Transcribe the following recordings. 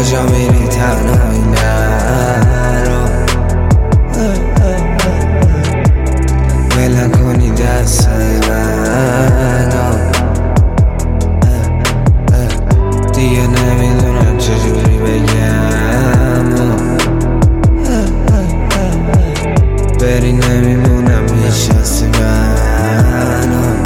کجا میری تنهایی نرو ول نکنی دست منو دیگه نمیدونم چجوری بگم بری نمیمونم میشستی منو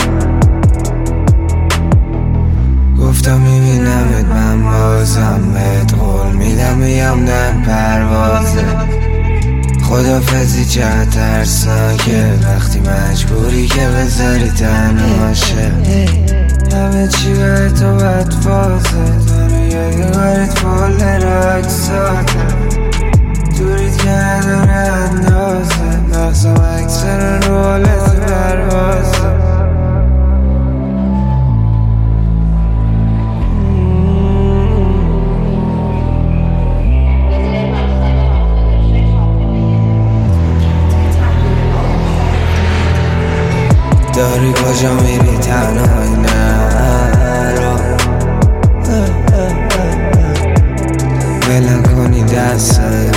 گفتم میبینمت من بازم بهت قول میدم میام در پروازه خدافزی چه ترسناکه وقتی مجبوری که بذاری تنهاشه همه چی به تو بدفازه داره یادگارت فل رقصاته دوریت که نداره اندازه مغزم اکثر رولت پروازه داری کجا میری تنهایی نرو ول نکنی دست